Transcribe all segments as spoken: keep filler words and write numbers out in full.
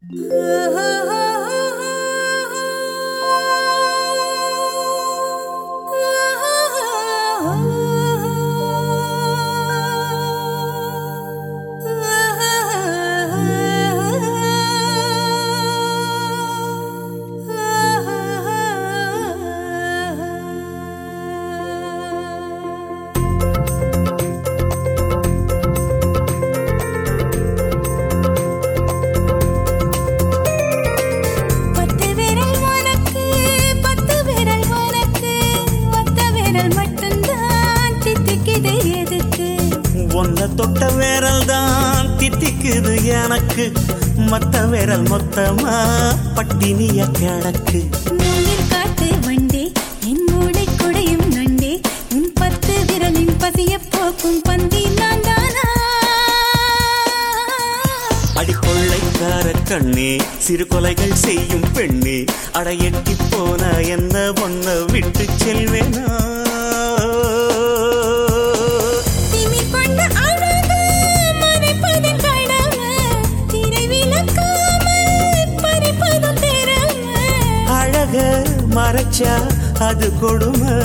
தொட்ட விரல் தான் தித்திக்குது எனக்கு, மத்த விரல் மொத்தமா பட்டினிய கிடக்கு. காட்டு வண்டே என் மூளை குடையும் நண்டே, உன் பத்து விரலின் பசிய போக்கும் பந்தி நான் தானா? அடிக்கொள்ளைக்கார கண்ணே, சிறு கொலைகள் செய்யும் பெண்ணே, அடையெட்டி போன என்ன ஒன்ன விட்டு செல்வேனா? மறைச்சா அது கொடுமை.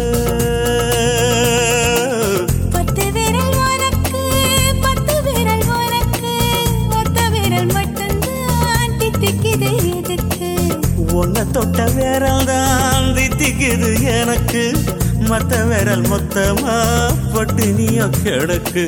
பத்து விரல் உனக்கு, பத்து விரல் உனக்கு, ஒத்த விரல் மட்டும்தான் தித்திக்குது எதுக்கு? உன்னை தொட்ட விரல் தான் தித்திக்குது எனக்கு, மத்த விரல் மொத்தமா பட்டினிய கிடக்கு.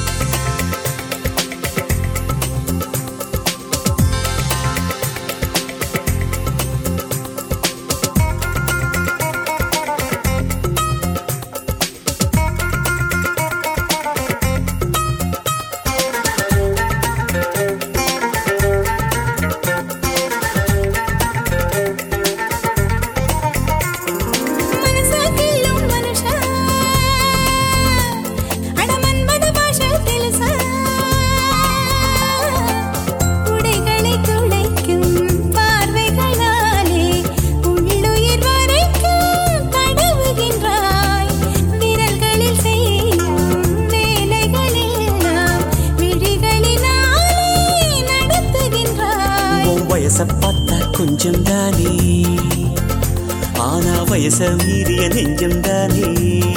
வயச பார்த்தா கொஞ்சம் தானே, ஆனா வயச மீறிய நெஞ்சம் தானே.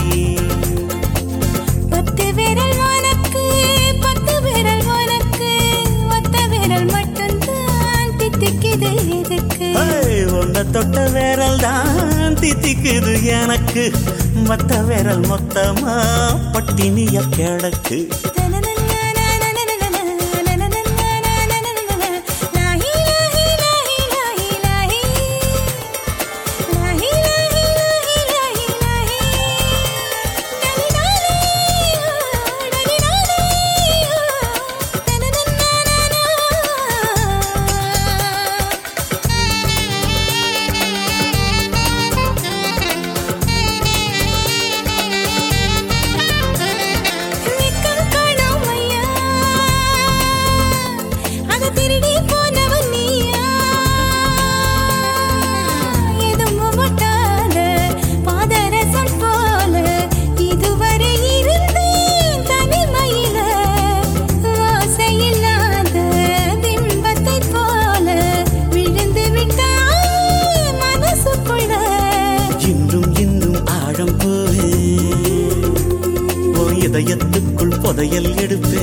பத்து விரல் உனக்கு, பத்து விரல் உனக்கு, ஒத்த விரல் மட்டும்தான் தித்திக்குது எதுக்கு? உன்னை தொட்ட விரல் தான் தித்திக்குது எனக்கு, மத்த விரல் மொத்தமா பட்டினிய கிடக்கு. இதயத்துக்குள் புதையல் எடுப்பே.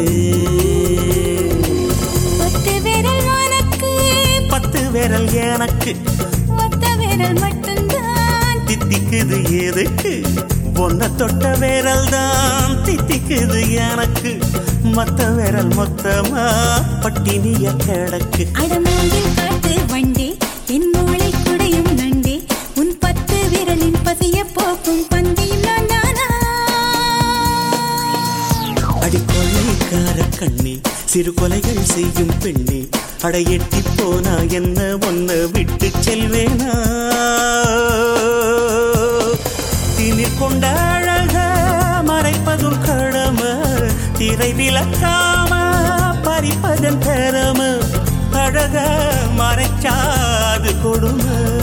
பத்து விரல் உனக்கு, பத்து விரல் எனக்கு, ஒத்த விரல் மட்டும்தான் தித்திக்குது எதுக்கு? உன்னை தொட்ட விரல் தான் தித்திக்குது எனக்கு, மத்த விரல் மொத்தமா பட்டினிய கிடக்கு. அடமூங்கில் காட்டு வண்டே என் மூளை குடையும் நண்டே, உன் பத்து விரலின் பசிய போக்கும் பந்தியும் நான் தானா? அடிக்கொள்ளைக்கார கண்ணே, சிறு கொலைகள் செய்யும் பெண்ணே, அடையெட்டி போனா என்ன ஒன்ன விட்டு செல்வேனா? திணிர் கொண்ட அழக மறைப்பதும் கடமை, திரை விளக்காம பறிப்பதன் திறமை. அழக மறைச்சாது கொடுமை.